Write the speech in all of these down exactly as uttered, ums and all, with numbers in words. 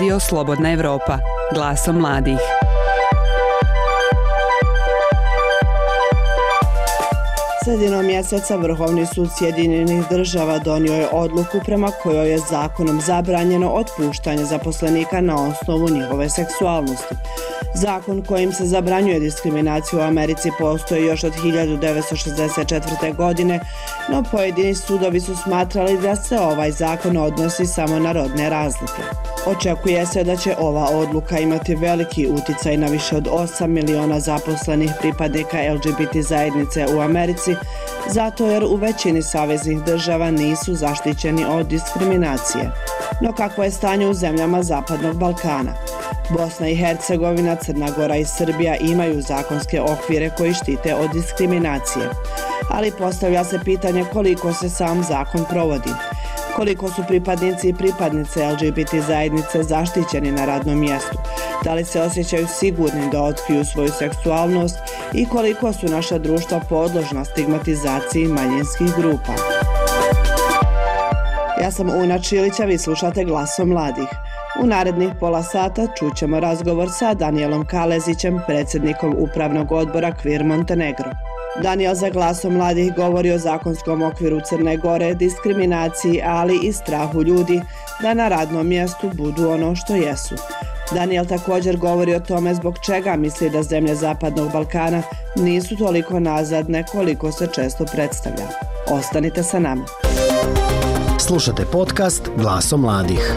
Radio Slobodna Evropa, glasom mladih. Sredinom mjeseca Vrhovni sud Sjedinjenih država donio je odluku prema kojoj je zakonom zabranjeno otpuštanje zaposlenika na osnovu njihove seksualnosti. Zakon kojim se zabranjuje diskriminaciju u Americi postoji još od hiljadu devetsto šezdeset četvrte. godine, no pojedini sudovi su smatrali da se ovaj zakon odnosi samo na rodne razlike. Očekuje se da će ova odluka imati veliki uticaj na više od osam miliona zaposlenih pripadnika L G B T zajednice u Americi, zato jer u većini saveznih država nisu zaštićeni od diskriminacije. No kakvo je stanje u zemljama Zapadnog Balkana? Bosna i Hercegovina, Crna Gora i Srbija imaju zakonske okvire koji štite od diskriminacije. Ali postavlja se pitanje koliko se sam zakon provodi. Koliko su pripadnici i pripadnice L G B T zajednice zaštićeni na radnom mjestu? Da li se osjećaju sigurni da otkriju svoju seksualnost i koliko su naša društva podložna stigmatizaciji manjinskih grupa? Ja sam Una Čilića, vi slušate Glasom mladih. U narednih pola sata čućemo razgovor sa Danielom Kalezićem, predsjednikom upravnog odbora Queer Montenegro. Daniel za Glasom mladih govori o zakonskom okviru Crne Gore, diskriminaciji, ali i strahu ljudi da na radnom mjestu budu ono što jesu. Daniel također govori o tome zbog čega misli da zemlje Zapadnog Balkana nisu toliko nazadne koliko se često predstavlja. Ostanite sa nama. Slušate podcast Glasom mladih.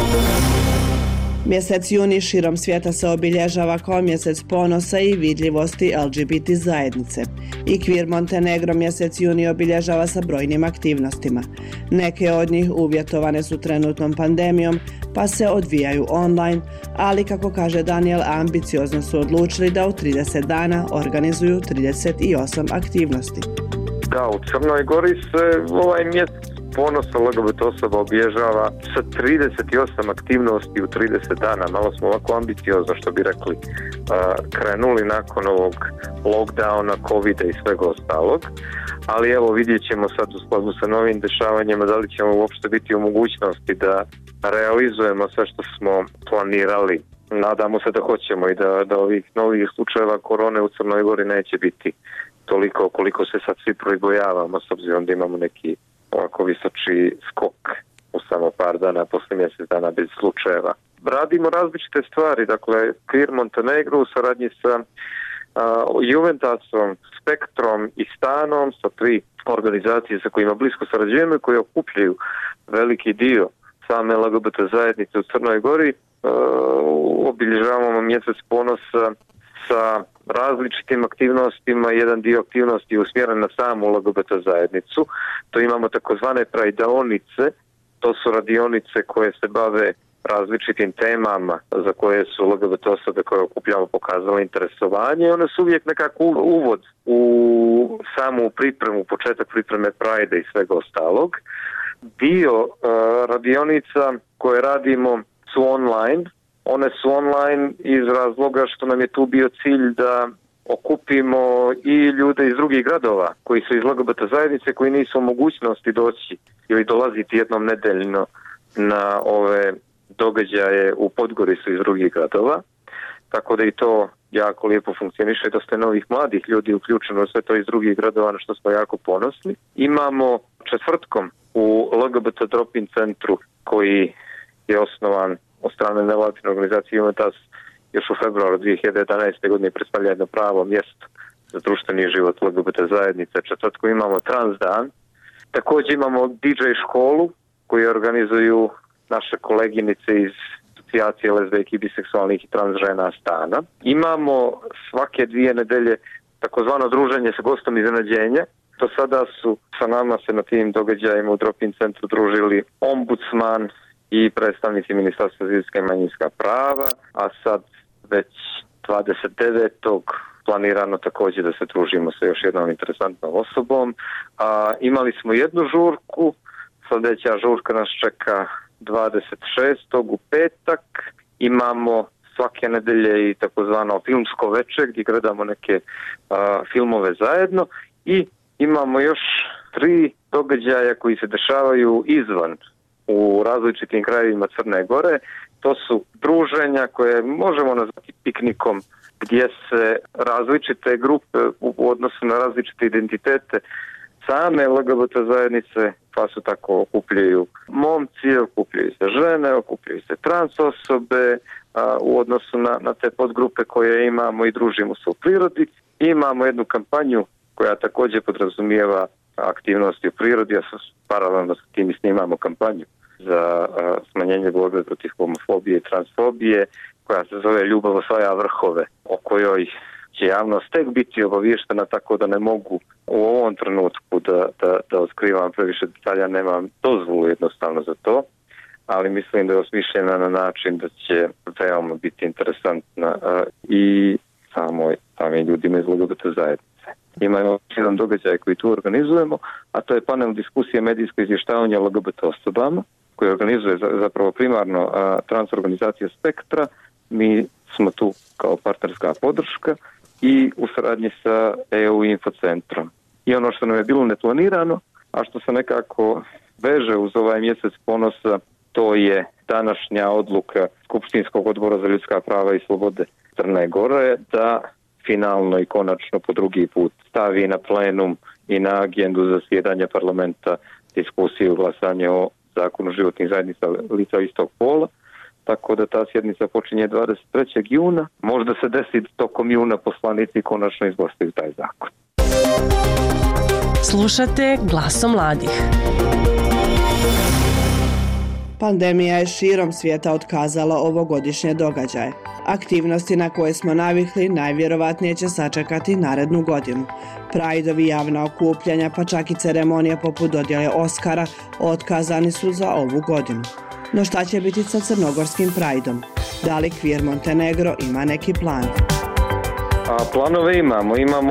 Mjesec juni širom svijeta se obilježava kao mjesec ponosa i vidljivosti L G B T zajednice. I Queer Montenegro mjesec juni obilježava sa brojnim aktivnostima. Neke od njih uvjetovane su trenutnom pandemijom, pa se odvijaju online, ali kako kaže Daniel, ambiciozno su odlučili da u trideset dana organizuju trideset osam aktivnosti. Da, u Crnoj Gori se ovaj mjesec ponosa L G B T osoba obilježava sa trideset osam aktivnosti u trideset dana. Malo smo ovako ambiciozno, što bi rekli, krenuli nakon ovog lockdowna, covida i svega ostalog. Ali evo, vidjet ćemo sad u skladu sa novim dešavanjima da li ćemo uopšte biti u mogućnosti da realizujemo sve što smo planirali. Nadamo se da hoćemo i da, da ovih novih slučajeva korone u Crnoj Gori neće biti toliko koliko se sad svi pribojavamo, s obzirom da imamo neki ovako visoči skok u samo par dana, posle mjesec dana bez slučajeva. Radimo različite stvari, dakle Queer Montenegro u saradnji sa uh, Juventasom, Spektrom i Stanom, sa tri organizacije sa kojima blisko sarađujemo i koje okupljaju veliki dio same L G B T zajednice u Crnoj Gori. Uh, obilježavamo mjesec ponosa sa različitim aktivnostima. Jedan dio aktivnosti je usmjeren na samu L G B T zajednicu. To imamo takozvane prajdaonice, to su radionice koje se bave različitim temama za koje su L G B T osobe koje okupljamo pokazale interesovanje. One su uvijek nekako uvod u samu pripremu, početak pripreme Prajda i svega ostalog. Dio uh, radionica koje radimo su online. One su online iz razloga što nam je tu bio cilj da okupimo i ljude iz drugih gradova koji su iz L G B T zajednice, koji nisu u mogućnosti doći ili dolaziti jednom nedeljno na ove događaje u Podgoricu iz drugih gradova. Tako da i to jako lijepo funkcioniše, dosta novih mladih ljudi uključeno sve to iz drugih gradova, na što smo jako ponosni. Imamo četvrtkom u L G B T drop-in centru koji je osnovan od strane nevladine organizacije Juventus još u februaru dvije hiljade jedanaeste. godine predstavlja jedno pravo mjesto za društveni život L G B T zajednice. Četvrtku imamo Trans dan. Također imamo D J školu koju organizuju naše koleginice iz asocijacije lezbijskih, biseksualnih i trans žena Stana. Imamo svake dvije nedelje takozvano druženje sa gostom iznenađenja. Do sada su sa nama se na tim događajima u drop-in centru družili ombudsman i predstavnici Ministarstva za ljudska i manjinska prava, a sad već dvadeset devetog planirano također da se družimo sa još jednom interesantnom osobom. A, imali smo jednu žurku, sljedeća žurka nas čeka dvadeset šestog u petak. Imamo svake nedelje i takozvano filmsko večer gdje gledamo neke a, filmove zajedno i imamo još tri događaja koji se dešavaju izvan u različitim krajevima Crne Gore. To su druženja koje možemo nazvati piknikom, gdje se različite grupe u odnosu na različite identitete same L G B T zajednice, pa su tako okupljaju momci, okupljaju se žene, okupljaju se trans osobe a, u odnosu na, na te podgrupe koje imamo i družimo se u prirodi. Imamo jednu kampanju koja također podrazumijeva aktivnosti u prirodi, a paralelno s tim snimamo kampanju za a, smanjenje borbe protiv homofobije i transfobije, koja se zove Ljubav osvaja vrhove, o kojoj će javnost tek biti obaviještena, tako da ne mogu u ovom trenutku da, da, da otkrivam previše detalja, nemam dozvolu jednostavno za to, ali mislim da je osmišljena na način da će veoma biti interesantna a, i samoj, samim ljudima iz L G B T zajednice. Imamo jedan događaj koji tu organizujemo, a to je panel diskusije medijsko izvještavanje L G B T osobama, koji organizuje zapravo primarno a, trans organizacija Spektra. Mi smo tu kao partnerska podrška i u saradnji sa E U Infocentrom. I ono što nam je bilo neplanirano, a što se nekako veže uz ovaj mjesec ponosa, to je današnja odluka Skupštinskog odbora za ljudska prava i slobode Crne Gore da finalno i konačno po drugi put stavi na plenum i na agendu zasjedanja parlamenta diskusiju glasanje o zakonu životnih zajednica lica istog pola. Tako da ta sjednica počinje dvadeset trećeg juna. Možda se desi tokom juna poslanici konačno izglasaju taj zakon. Slušate Glasom mladih. Pandemija je širom svijeta otkazala ovogodišnje događaje. Aktivnosti na koje smo navikli najvjerovatnije će sačekati narednu godinu. Prideovi, javna okupljanja, pa čak i ceremonije poput dodjele Oskara otkazani su za ovu godinu. No šta će biti sa crnogorskim Prideom? Da li Queer Montenegro ima neki plan? A planove imamo. Imamo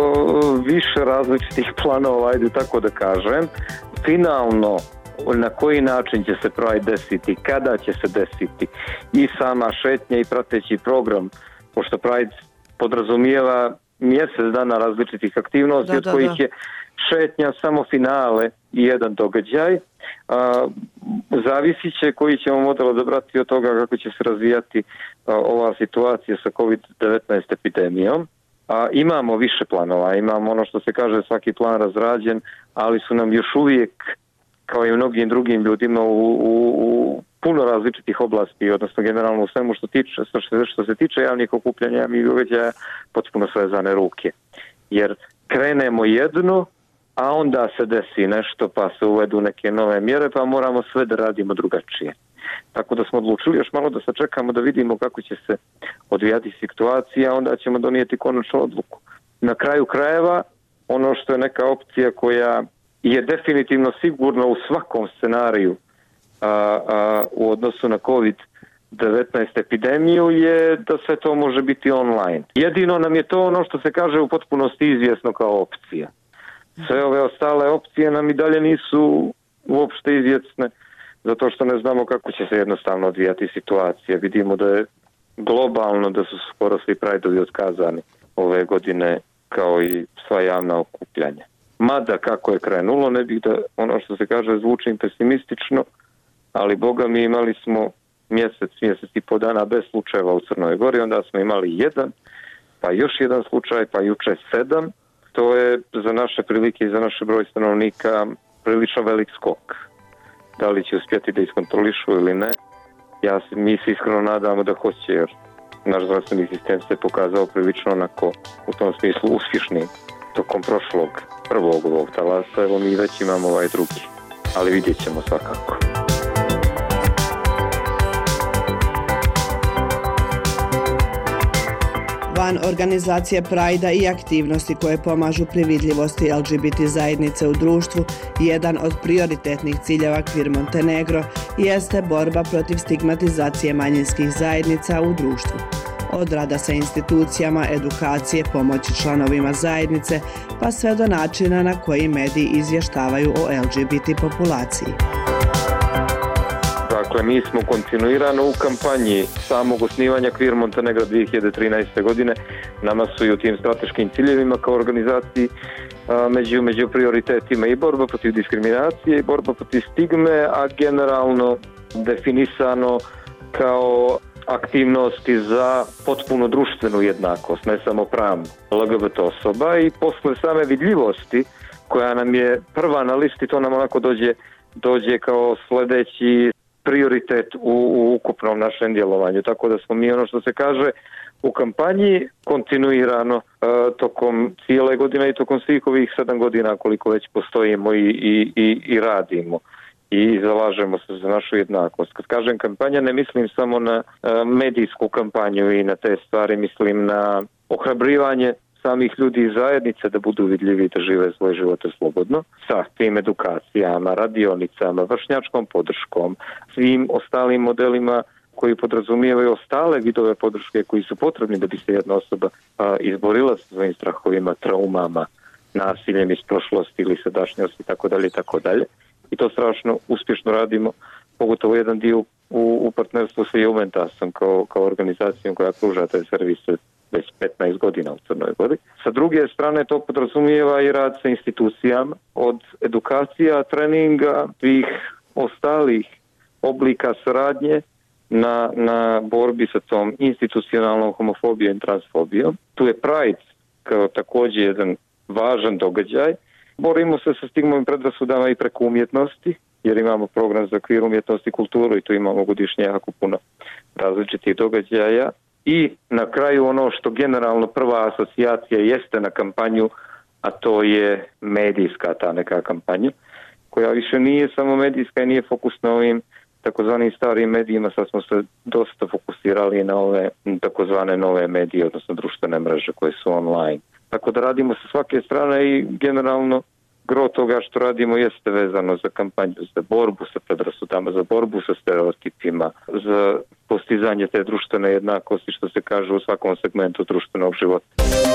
više različitih planova, ajde tako da kažem. Finalno, na koji način će se Pride desiti, kada će se desiti i sama šetnja i prateći program, pošto Pride podrazumijeva mjesec dana različitih aktivnosti, da, od kojih da, da. je šetnja samo finale i jedan događaj. A, zavisit će koji ćemo model odabrati od toga kako će se razvijati a, ova situacija sa kovid devetnaest epidemijom. A, imamo više planova, imamo ono što se kaže svaki plan razrađen, ali su nam još uvijek kao i mnogim drugim ljudima u, u, u puno različitih oblasti, odnosno generalno u svemu što, tiče, što, što se tiče javnih okupljanja, javnih događaja, potpuno svezane ruke. Jer krenemo jedno, a onda se desi nešto pa se uvedu neke nove mjere, pa moramo sve da radimo drugačije. Tako da smo odlučili još malo da sačekamo da vidimo kako će se odvijati situacija, onda ćemo donijeti konačnu odluku. Na kraju krajeva, ono što je neka opcija koja je definitivno sigurno u svakom scenariju a, a, u odnosu na kovid devetnaest epidemiju je da sve to može biti online. Jedino nam je to ono što se kaže u potpunosti izvjesno kao opcija. Sve ove ostale opcije nam i dalje nisu uopšte izvjesne, zato što ne znamo kako će se jednostavno odvijati situacija. Vidimo da je globalno da su skoro svi Prideovi otkazani ove godine kao i sva javna okupljanja. Mada kako je krenulo, ne bih da ono što se kaže zvučim pesimistično, ali boga mi imali smo mjesec, mjesec i po dana bez slučajeva u Crnoj Gori, onda smo imali jedan, pa još jedan slučaj, pa juče sedam. To je za naše prilike i za naše broj stanovnika prilično velik skok. Da li će uspjeti da iskontrolišu ili ne, ja se, mi se iskreno nadamo da hoće, jer naš zdravstveni sistem se pokazao prilično onako u tom smislu uspješni tokom prošlog prvog ovog talasa, evo mi već imamo ovaj drugi, ali vidjet ćemo svakako. Van organizacije Pride-a i aktivnosti koje pomažu pri vidljivosti L G B T zajednice u društvu, jedan od prioritetnih ciljeva Queer Montenegro jeste borba protiv stigmatizacije manjinskih zajednica u društvu. Od rada sa institucijama, edukacije, pomoći članovima zajednice, pa sve do načina na koji mediji izvještavaju o L G B T populaciji. Dakle, mi smo kontinuirano u kampanji samog osnivanja Queer Montenegro dvije hiljade trinaeste. godine. Nama su i u tim strateškim ciljevima kao organizaciji a, među, među prioritetima i borba protiv diskriminacije i borba protiv stigme, a generalno definisano kao aktivnosti za potpuno društvenu jednakost, ne samo pravnu L G B T osoba, i posle same vidljivosti koja nam je prva na listi, to nam onako dođe, dođe kao sledeći prioritet u, u ukupnom našem djelovanju. Tako da smo mi, ono što se kaže, u kampanji kontinuirano e, tokom cijele godine i tokom svih ovih sedam godina koliko već postojimo i, i, i, i radimo i zalažemo se za našu jednakost. Kad kažem kampanja, ne mislim samo na e, medijsku kampanju i na te stvari, mislim na ohrabrivanje samih ljudi iz zajednice da budu vidljivi, da žive svoje živote slobodno, sa tim edukacijama, radionicama, vršnjačkom podrškom, svim ostalim modelima koji podrazumijevaju ostale vidove podrške koji su potrebni da bi se jedna osoba a, izborila sa svojim strahovima, traumama, nasiljem iz prošlosti ili sadašnjosti, tako dalje, tako dalje. I to strašno uspješno radimo, pogotovo jedan dio u, u partnerstvu sa Juventasom kao, kao organizacijom koja pruža te servise već petnaest godina u Crnoj Gori. Sa druge strane, to podrazumijeva i rad sa institucijama, od edukacija, treninga, svih ostalih oblika saradnje na, na borbi sa tom institucionalnom homofobijom i transfobijom. Tu je Pride kao također jedan važan događaj. Borimo se sa stigmom i predrasudama i preko umjetnosti, jer imamo program za queer umjetnost i kulturu i tu imamo godišnje jako puno različitih događaja. I na kraju ono što generalno prva asocijacija jeste na kampanju, a to je medijska ta neka kampanja, koja više nije samo medijska i nije fokus na ovim takozvanim starim medijima, sad smo se dosta fokusirali na ove takozvane nove medije, odnosno društvene mreže koje su online. Tako da radimo sa svake strane i generalno gro toga što radimo jeste vezano za kampanju, za borbu sa predrasudama, za borbu sa stereotipima, za postizanje te društvene jednakosti, što se kaže u svakom segmentu društvenog života.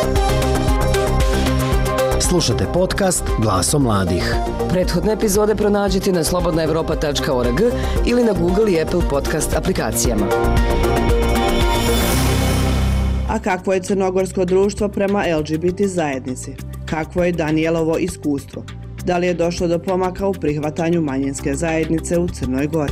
Slušate podcast Glasom mladih. Prethodne epizode pronađite na slobodna evropa tačka org ili na Google i Apple podcast aplikacijama. A kakvo je crnogorsko društvo prema L G B T zajednici? Kakvo je Danielovo iskustvo? Da li je došlo do pomaka u prihvatanju manjinske zajednice u Crnoj Gori?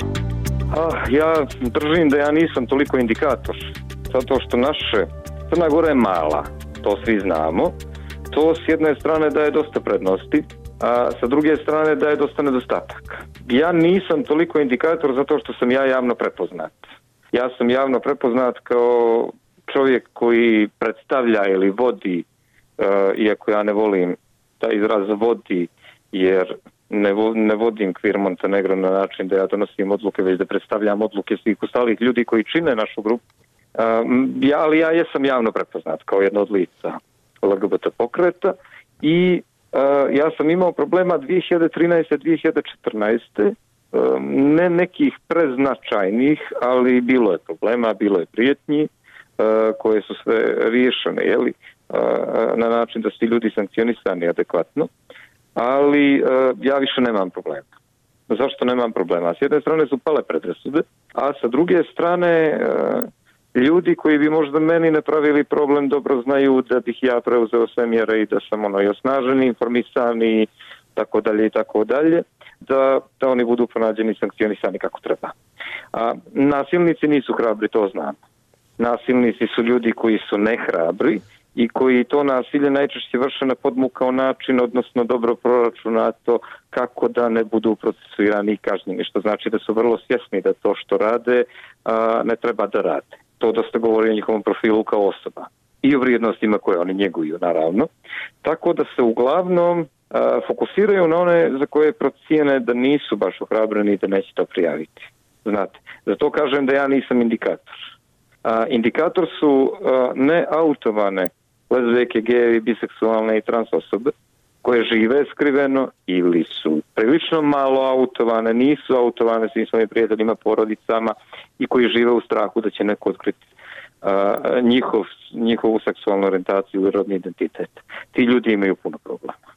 Ah, ja držim da ja nisam toliko indikator, zato što naše Crna Gora je mala, to svi znamo. To s jedne strane daje dosta prednosti, a sa druge strane daje dosta nedostataka. Ja nisam toliko indikator zato što sam ja javno prepoznat. Ja sam javno prepoznat kao čovjek koji predstavlja ili vodi, uh, iako ja ne volim taj izraz vodi, jer ne, vo, ne vodim Queer Montenegro na način da ja donosim odluke, već da predstavljam odluke svih ostalih ljudi koji čine našu grupu. Uh, ja, ali ja jesam javno prepoznat kao jedno od lica L G B T pokreta i uh, ja sam imao problema dvije hiljade trinaeste. dvije hiljade četrnaeste. Uh, ne nekih preznačajnih, ali bilo je problema, bilo je prijetnji, Uh, koje su sve riješene, jeli, uh, na način da su ljudi sankcionisani adekvatno, ali uh, ja više nemam problema. Zašto nemam problema? S jedne strane su pale predrasude, a sa druge strane uh, ljudi koji bi možda meni napravili problem dobro znaju da bih ja preuzeo sve mjere i da sam ono i osnaženi, informisani, tako dalje i tako dalje, da, da oni budu pronađeni i sankcionisani kako treba. A nasilnici nisu hrabri, to znam. Nasilnici su ljudi koji su nehrabri i koji to nasilje najčešće vrše na podmukao način, odnosno dobro proračunato kako da ne budu procesuirani i kažnjeni, što znači da su vrlo svjesni da to što rade a, ne treba da rade. To dosta govori o njihovom profilu kao osoba i o vrijednostima koje oni njeguju, naravno. Tako da se uglavnom a, fokusiraju na one za koje procijene da nisu baš ohrabreni i da neće to prijaviti. Znate, zato kažem da ja nisam indikator. A, indikator su a, neautovane lezbijke, gejevi, biseksualne i trans osobe koje žive skriveno ili su prilično malo autovane, nisu autovane svim svojim prijateljima, porodicama i koji žive u strahu da će neko otkriti a, njihov, njihovu seksualnu orijentaciju ili rodni identitet. Ti ljudi imaju puno problema.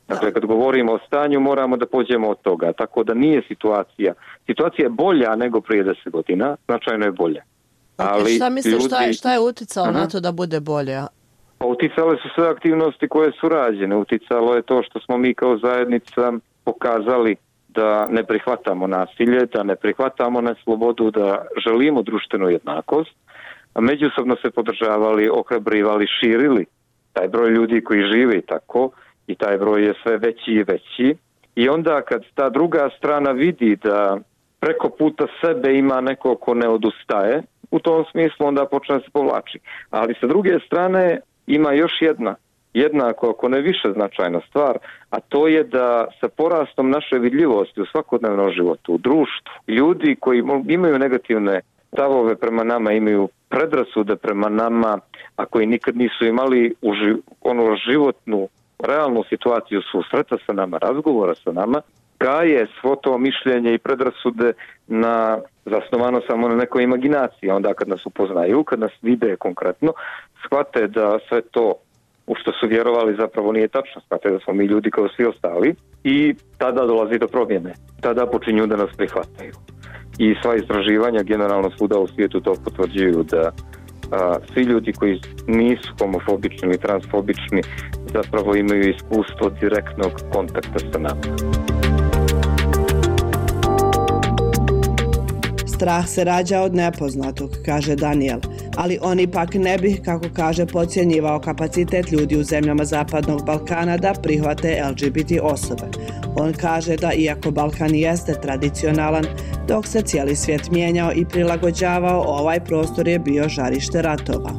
Dakle, kad govorimo o stanju, moramo da pođemo od toga. Tako da nije situacija. Situacija je bolja nego prije deset godina. Značajno je bolja. Ali šta misliš, ljudi... šta, je, šta je uticalo uh-huh. na to da bude bolje? Pa uticale su sve aktivnosti koje su rađene. Uticalo je to što smo mi kao zajednica pokazali da ne prihvatamo nasilje, da ne prihvatamo neslobodu, da želimo društvenu jednakost. A međusobno se podržavali, ohrabrivali, širili taj broj ljudi koji žive i tako. I taj broj je sve veći i veći. I onda kad ta druga strana vidi da preko puta sebe ima neko ko ne odustaje, u tom smislu onda počne da se povlači. Ali sa druge strane ima još jedna, jednako ako ne više značajna stvar, a to je da sa porastom naše vidljivosti u svakodnevnom životu, u društvu, ljudi koji imaju negativne stavove prema nama, imaju predrasude prema nama, a koji nikad nisu imali u ži, ono životnu, realnu situaciju susreta sa nama, razgovora sa nama, gaje svo to mišljenje i predrasude na zasnovano samo na nekoj imaginaciji. Onda kad nas upoznaju, kad nas vide konkretno, shvate da sve to u što su vjerovali zapravo nije tačno, shvate da smo mi ljudi kao svi ostali i tada dolazi do promjene. Tada počinju da nas prihvataju. I sva istraživanja generalno svuda u svijetu to potvrđuju da a, svi ljudi koji nisu homofobični ili transfobični zapravo imaju iskustvo direktnog kontakta sa nama. Strah se rađa od nepoznatog, kaže Daniel, ali on ipak ne bi, kako kaže, podcjenjivao kapacitet ljudi u zemljama Zapadnog Balkana da prihvate L G B T osobe. On kaže da iako Balkan jeste tradicionalan, dok se cijeli svijet mijenjao i prilagođavao, ovaj prostor je bio žarište ratova.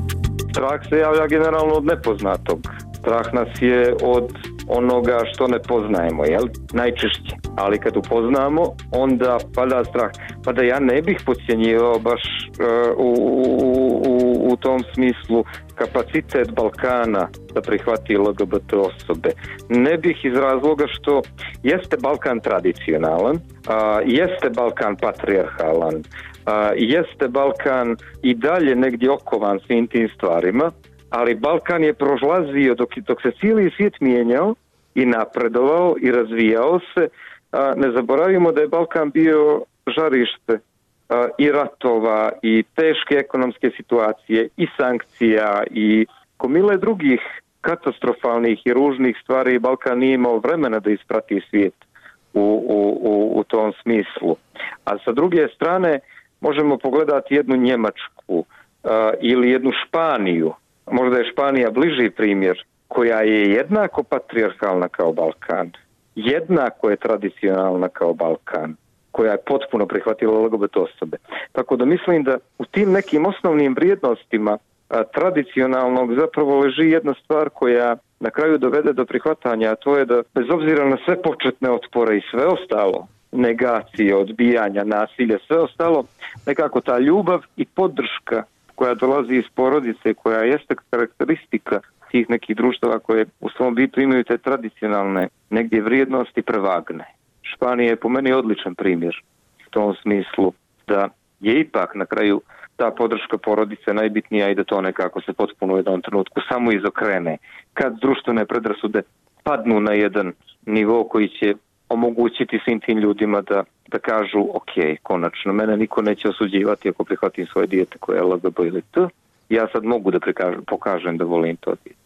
Strah se javlja generalno od nepoznatog. Strah nas je od onoga što ne poznajemo, jel? Najčešće. Ali kad upoznamo, onda pada strah. Pa da ja ne bih podcjenjivao baš uh, u, u, u, u tom smislu kapacitet Balkana da prihvati L G B T osobe. Ne bih iz razloga što jeste Balkan tradicionalan, uh, jeste Balkan patrijarhalan, uh, jeste Balkan i dalje negdje okovan svim tim stvarima, ali Balkan je prolazio dok, dok se cijeli svijet mijenjao i napredovao i razvijao se. A, ne zaboravimo da je Balkan bio žarište a, i ratova i teške ekonomske situacije i sankcija i komile drugih katastrofalnih i ružnih stvari. Balkan nije imao vremena da isprati svijet u, u, u, u tom smislu. A sa druge strane možemo pogledati jednu Njemačku a, ili jednu Španiju. Možda je Španija bliži primjer, koja je jednako patrijarhalna kao Balkan, jednako je tradicionalna kao Balkan, koja je potpuno prihvatila L G B T osobe. Tako da mislim da u tim nekim osnovnim vrijednostima a, tradicionalnog zapravo leži jedna stvar koja na kraju dovede do prihvatanja, a to je da bez obzira na sve početne otpore i sve ostalo, negacije, odbijanja, nasilje, sve ostalo, nekako ta ljubav i podrška koja dolazi iz porodice, koja jeste karakteristika tih nekih društava koje u svom bitu imaju te tradicionalne negdje vrijednosti prevagne. Španija je po meni odličan primjer u tom smislu da je ipak na kraju ta podrška porodice najbitnija i da to nekako se potpuno u jednom trenutku samo izokrene. Kad društvene predrasude padnu na jedan nivo koji će omogućiti svim tim ljudima da, da kažu ok, konačno, mene niko neće osuđivati ako prihvatim svoje dijete koje je L G B T ili T. Ja sad mogu da prikažem, pokažem da volim to dijete.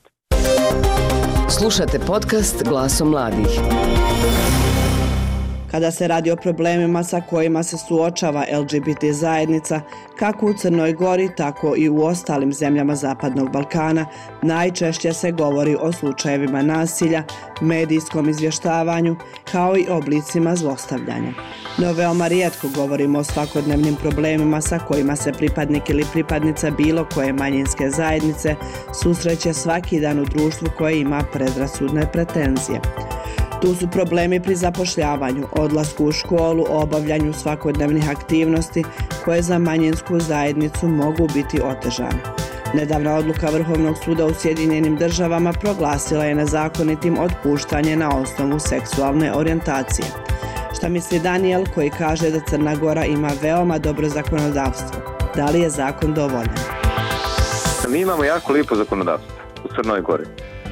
Slušate podcast Glasom mladih. Kada se radi o problemima sa kojima se suočava L G B T zajednica, kako u Crnoj Gori, tako i u ostalim zemljama Zapadnog Balkana, najčešće se govori o slučajevima nasilja, medijskom izvještavanju, kao i oblicima zlostavljanja. No veoma rijetko govorimo o svakodnevnim problemima sa kojima se pripadnik ili pripadnica bilo koje manjinske zajednice susreće svaki dan u društvu koje ima predrasudne pretenzije. Tu su problemi pri zapošljavanju, odlasku u školu, obavljanju svakodnevnih aktivnosti koje za manjinsku zajednicu mogu biti otežane. Nedavna odluka Vrhovnog suda u Sjedinjenim Državama proglasila je nezakonitim otpuštanje na osnovu seksualne orijentacije. Šta misli Daniel koji kaže da Crna Gora ima veoma dobro zakonodavstvo? Da li je zakon dovoljan? Mi imamo jako lijepo zakonodavstvo u Crnoj Gori.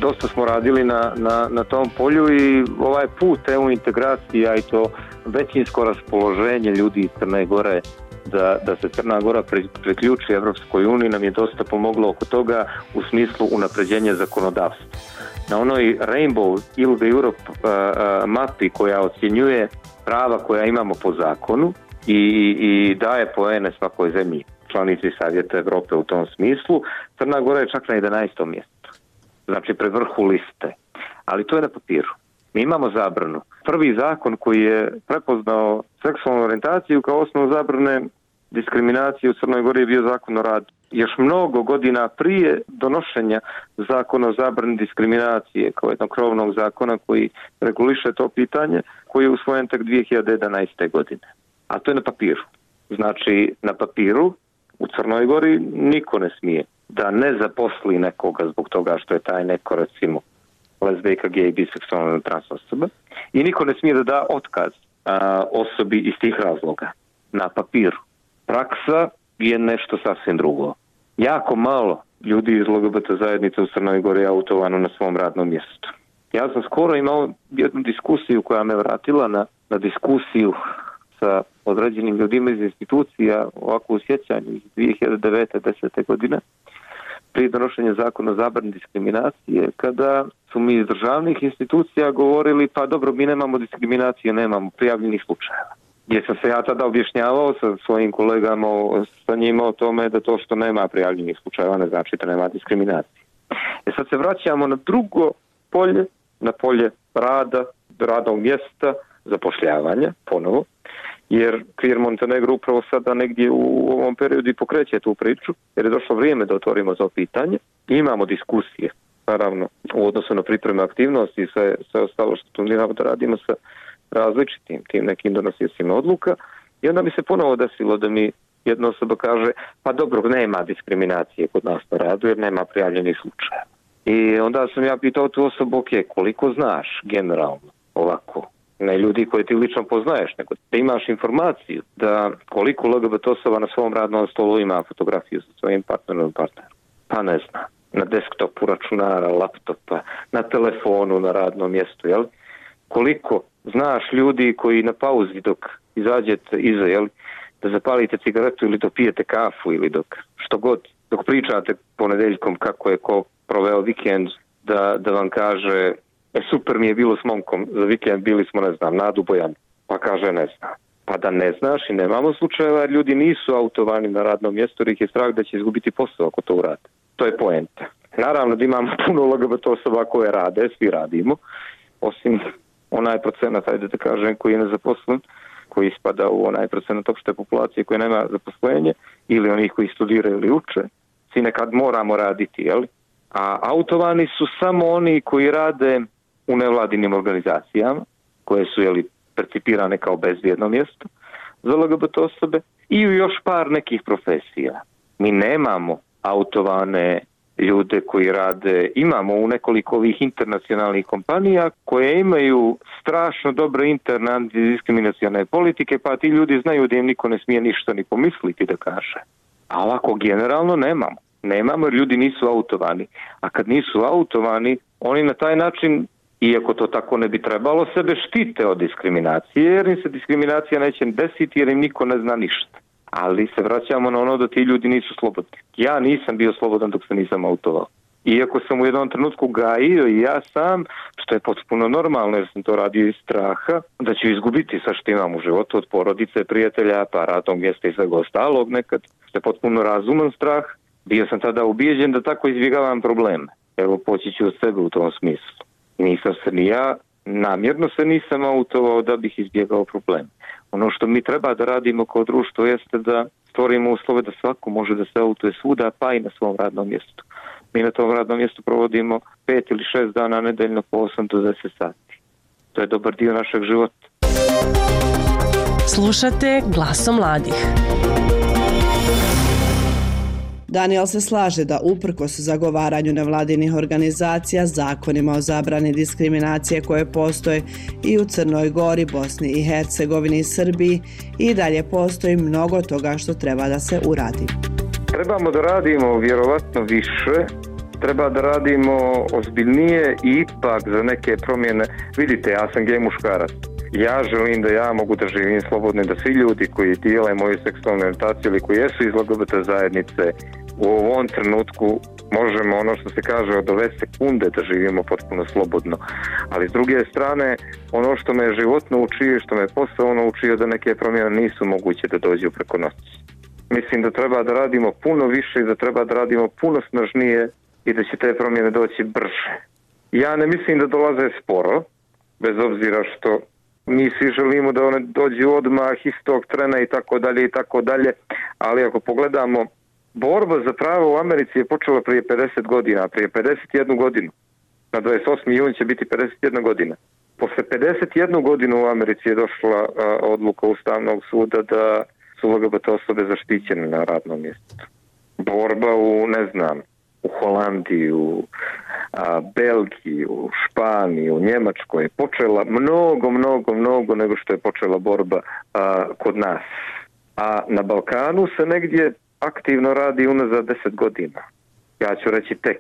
dosta smo radili na, na, na tom polju i ovaj put E U integracija i to većinsko raspoloženje ljudi iz Crne Gore da, da se Crna Gora priključi Evropskoj uniji nam je dosta pomoglo oko toga u smislu unapređenja zakonodavstva. Na onoj Rainbow ili Europe uh, uh, mapi koja ocjenjuje prava koja imamo po zakonu i, i daje poene svakoj zemlji, članici Savjeta Evrope u tom smislu, Crna Gora je čak na jedanaestom mjestu. Znači pri vrhu liste. Ali to je na papiru. Mi imamo zabranu. Prvi zakon koji je prepoznao seksualnu orijentaciju kao osnovu zabrane diskriminacije u Crnoj Gori je bio zakon o radu. Još mnogo godina prije donošenja zakona o zabrani diskriminacije kao jednog krovnog zakona koji reguliše to pitanje, koji je usvojen tek dvije hiljade jedanaeste. godine. A to je na papiru. Znači na papiru u Crnoj Gori niko ne smije da ne zaposli nekoga zbog toga što je taj neko recimo lezbijka, gej, biseksualna, trans osoba i niko ne smije da da otkaz a, osobi iz tih razloga na papiru. Praksa je nešto sasvim drugo. Jako malo ljudi iz L G B T zajednice u Crnoj Gori je autovano na svom radnom mjestu. Ja sam skoro imao jednu diskusiju koja me vratila na, na diskusiju sa određenim ljudima iz institucija ovako u sjećanju iz dvije hiljade devete. desete. godine prije donošenja zakona o zabrani diskriminacije, kada su mi iz državnih institucija govorili pa dobro, mi nemamo diskriminacije, nemamo prijavljenih slučajeva. Gdje sam se ja tada objašnjavao sa svojim kolegama, sa njima o tome da to što nema prijavljenih slučajeva ne znači da nema diskriminacije. E sad se vraćamo na drugo polje, na polje rada, radnog mjesta, zapošljavanja, ponovo, jer Queer Montenegro upravo sada negdje u ovom periodu i pokreće tu priču, jer je došlo vrijeme da otvorimo to pitanje. I imamo diskusije, naravno, u odnosu na pripreme aktivnosti i sve, sve ostalo što planiramo da radimo sa različitim tim nekim donosiocima odluka. I onda mi se ponovo desilo da mi jedna osoba kaže, pa dobro, nema diskriminacije kod nas na radu jer nema prijavljenih slučaja. I onda sam ja pitao tu osobu, ok, koliko znaš generalno ovako, ne ljudi koje ti lično poznaješ, nego da imaš informaciju da koliko L G B T osoba na svom radnom stolu ima fotografiju sa svojim partnerom partnerom. Pa ne zna. Na desktopu računara, laptopa, na telefonu, na radnom mjestu, jel? Koliko znaš ljudi koji na pauzi dok izađete iza, jel? Da zapalite cigaretu ili dok pijete kafu ili dok što god, dok pričate ponedjeljkom kako je ko proveo vikend, da, da vam kaže e super mi je bilo s momkom, za vikend bili smo, ne znam, na Dubojanu, pa kaže ne znam. Pa da ne znaš i nemamo slučajeva jer ljudi nisu autovani na radnom mjestu jer ih je strah da će izgubiti posao ako to urade. To je poenta. Naravno da imamo puno L G B T osoba koje rade, svi radimo, osim onaj procenat, ajde da kažem, koji je nezaposlen, koji ispada u onaj procenat opšte populacije koji nema zaposlenje ili onih koji studiraju ili uče. Svi nekad moramo raditi, jel? A autovani su samo oni koji rade u nevladinim organizacijama, koje su jeli, percipirane kao bezbjedno mjesto za L G B T osobe i u još par nekih profesija. Mi nemamo autovane ljude koji rade, imamo u nekoliko ovih internacionalnih kompanija koje imaju strašno dobre interne antidiskriminacione politike, pa ti ljudi znaju da im niko ne smije ništa ni pomisliti da kaže. A ovako generalno nemamo. Nemamo jer ljudi nisu autovani. A kad nisu autovani, oni na taj način, iako to tako ne bi trebalo, sebe štite od diskriminacije, jer im se diskriminacija neće desiti jer im niko ne zna ništa. Ali se vraćamo na ono da ti ljudi nisu slobodni. Ja nisam bio slobodan dok se nisam autovao. Iako sam u jednom trenutku gajio i ja sam, što je potpuno normalno jer sam to radio iz straha, da ću izgubiti sve što imam u životu od porodice, prijatelja, pa radnog mjesta i svega ostalog nekad, što je potpuno razuman strah. Bio sam tada ubijeđen da tako izbjegavam probleme. Evo, poći ću od sebe u tom smislu. Nisam se ni ja, namjerno se nisam autovao da bih izbjegao probleme. Ono što mi treba da radimo kao društvo jeste da stvorimo uslove da svako može da se autuje svuda, pa i na svom radnom mjestu. Mi na tom radnom mjestu provodimo pet ili šest dana nedeljno po osam do deset sati. To je dobar dio našeg života. Slušate Glasom mladih. Daniel se slaže da uprkos zagovaranju nevladinih organizacija, zakonima o zabrani diskriminacije koje postoje i u Crnoj Gori, Bosni i Hercegovini i Srbiji, i dalje postoji mnogo toga što treba da se uradi. Trebamo da radimo vjerovatno više treba da radimo ozbiljnije i ipak za neke promjene. Vidite, ja sam gej muškarac. Ja želim da ja mogu da živim slobodno, da svi ljudi koji dijele moju seksualnu orijentaciju ili koji jesu iz L G B T zajednice u ovom trenutku možemo, ono što se kaže, od ove sekunde da živimo potpuno slobodno. Ali s druge strane, ono što me život naučio, što me posao naučio, da neke promjene nisu moguće da dođu preko noći. Mislim da treba da radimo puno više i da treba da radimo puno snažnije i da će te promjene doći brže. Ja ne mislim da dolaze sporo, bez obzira što mi svi želimo da one dođu odmah istog trena i tako dalje i tako dalje, ali ako pogledamo, borba za pravo u Americi je počela prije pedeset godina, prije pedeset jednu godinu. Na dvadeset osmi jun će biti pedeset jedna godina. Posle pedeset jednu godinu u Americi je došla a, odluka Ustavnog suda da su L G B T osobe zaštićene na radnom mjestu. Borba u, ne znam, u Holandiji, u a, Belgiji, u Španiji, u Njemačkoj je počela mnogo, mnogo, mnogo nego što je počela borba a, kod nas. A na Balkanu se negdje aktivno radi unazad deset godina. Ja ću reći tek.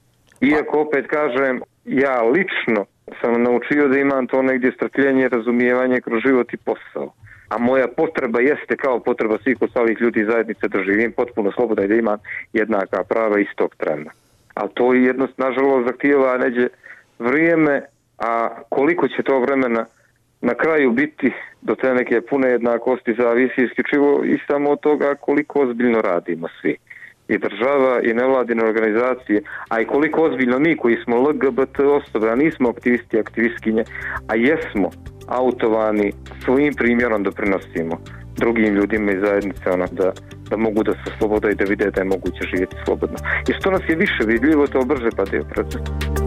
Iako opet kažem, ja lično sam naučio da imam to negdje strpljenje, razumijevanje kroz život i posao. A moja potreba jeste kao potreba svih ostalih ljudi zajednice da živim potpuno slobodno i da imam jednaka prava istog trena. A to je jednost, nažalost, zahtijeva neđe vrijeme, a koliko će to vremena na kraju biti do te neke pune jednakosti zavisi isključivo i samo od toga koliko ozbiljno radimo svi. I država i nevladine organizacije, a i koliko ozbiljno mi koji smo L G B T osobe, a nismo aktivisti i aktivistkinje, a jesmo autovani, svojim primjerom doprinosimo drugim ljudima iz zajednice ona, da, da mogu da se slobode i da vide da je moguće živjeti slobodno. I što nas je više vidljivo, to brže padaju proces.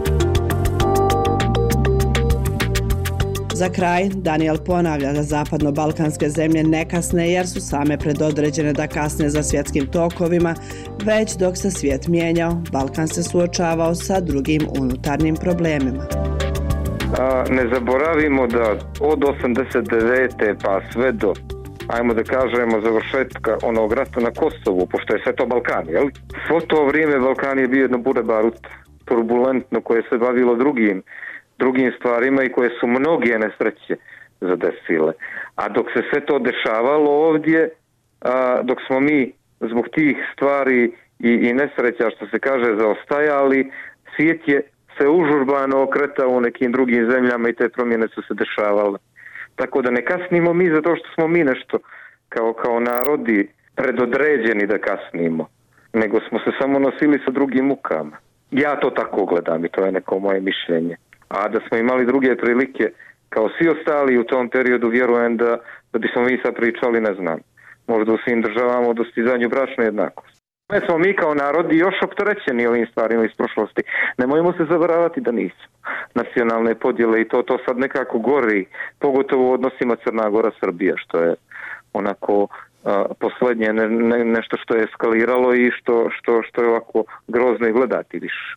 Za kraj, Daniel ponavlja da zapadno-balkanske zemlje ne kasne jer su same predodređene da kasne za svjetskim tokovima, već dok se svijet mijenjao, Balkan se suočavao sa drugim unutarnjim problemima. A, ne zaboravimo da od osamdeset devete pa sve do, ajmo da kažemo, završetka onog rata na Kosovu, pošto je sve to Balkan, jel? Svo to vrijeme Balkan je bio jedno bure barut, turbulentno, koje se bavilo drugim drugim stvarima i koje su mnoge nesreće zadesile. A dok se sve to dešavalo ovdje, a, dok smo mi zbog tih stvari i, i nesreća, što se kaže, zaostajali, svijet je se užurbano okretao u nekim drugim zemljama i te promjene su se dešavale. Tako da ne kasnimo mi zato što smo mi nešto kao, kao narodi predodređeni da kasnimo, nego smo se samo nosili sa drugim mukama. Ja to tako gledam i to je neko moje mišljenje. A da smo imali druge prilike kao svi ostali u tom periodu, vjerujem da, da bismo mi sad pričali, ne znam, možda u svim državama o dostizanju bračne jednakosti. Ne smo mi kao narodi još opterećeni ovim stvarima iz prošlosti. Nemojmo se zavaravati da nismo. Nacionalne podjele i to, to sad nekako gori, pogotovo u odnosima Crna Gora-Srbija, što je onako a, posljednje ne, ne, nešto što je eskaliralo i što, što, što je ovako grozno i gledati više.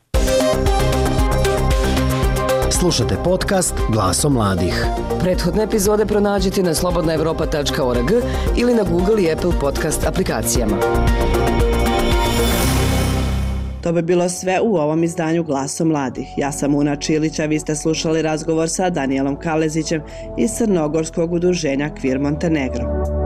Slušate podcast Glasom mladih. Prethodne epizode pronađite na slobodna evropa tačka org ili na Google i Apple podcast aplikacijama. To bi bilo sve u ovom izdanju Glasom mladih. Ja sam Una Čilić, a vi ste slušali razgovor sa Danielom Kalezićem iz Crnogorskog udruženja Queer Montenegro.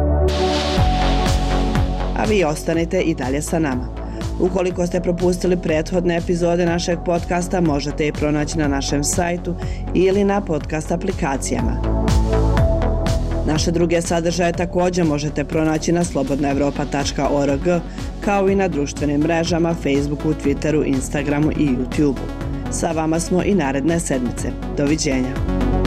A vi ostanite i dalje sa nama. Ukoliko ste propustili prethodne epizode našeg podcasta, možete ih pronaći na našem sajtu ili na podcast aplikacijama. Naše druge sadržaje također možete pronaći na slobodna evropa tačka org, kao i na društvenim mrežama Facebooku, Twitteru, Instagramu i YouTubeu. Sa vama smo i naredne sedmice. Doviđenja.